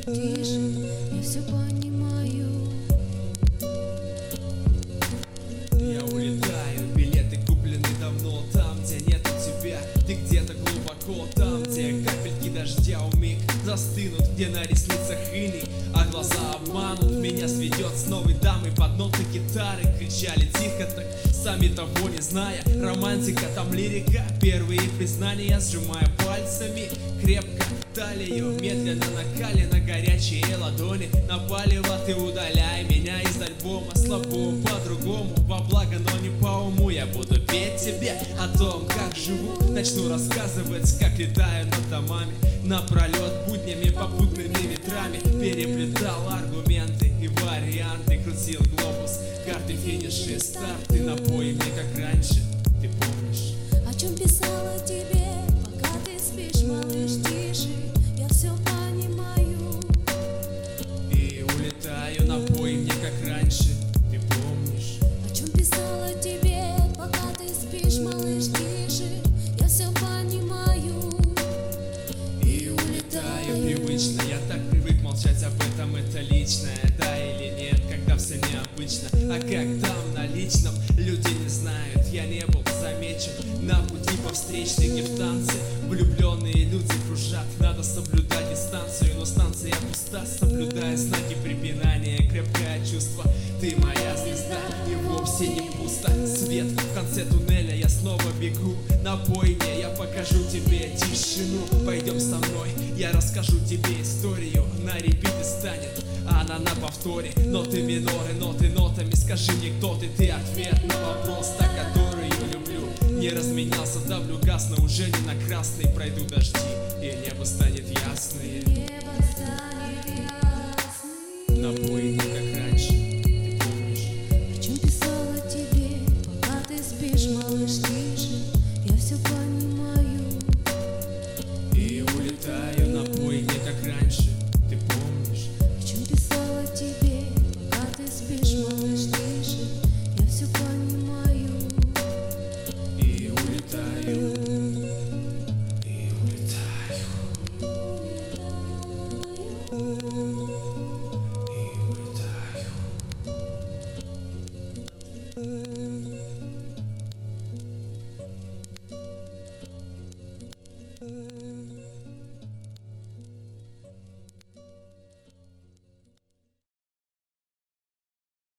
тише, я все понимаю. Я улетаю, билеты куплены давно. Там, где нету тебя, ты где-то глубоко. Там, где капельки дождя умиг застынут, где на ресницах иней, а глаза обманут. Меня сведет с новой дамой под ноты гитары. Кричали тихо так, сами того не зная. Романтика, там лирика, первые признания. Сжимая пальцами крепко талию, медленно накалена горячие ладони. На палево ты удаляй меня из альбома. Слабо по-другому, во благо, но не по уму. Я буду петь тебе о том, как живу. Начну рассказывать, как летаю над домами напролет, буднями, попутными ветрами. Переплетал аргументы и варианты, крутил глобус, карты, финиши, старты. Напой мне, как раньше, ты помнишь? О чем писала тебе, пока ты спишь, малыш, тише, я все понимаю. И улетаю, напой мне, как раньше, ты помнишь? О чем писала тебе, пока ты спишь, малыш, тише, я все понимаю. И улетаю привычно, я так привык молчать об этом, это личное, да или нет, когда все необычно. А как там на личном, люди не знают, я не был замечен на пути по встречной, где в танце влюбленные люди кружат. Надо соблюдать дистанцию, но станция пуста, соблюдая знаки препинания. Крепкое чувство, ты моя звезда, и вовсе не пусто. Свет в конце туннеля, я снова бегу. Напой мне, я покажу тебе тишину. Пойдем со мной, я расскажу тебе историю. На репите станет она на повторе. Ноты миноры, ноты нотами. Скажи мне, кто ты, ты ответ на вопрос, та, которую люблю. Не разменялся, давлю газ, но уже не на красный. Пройду дожди, и небо станет ясное.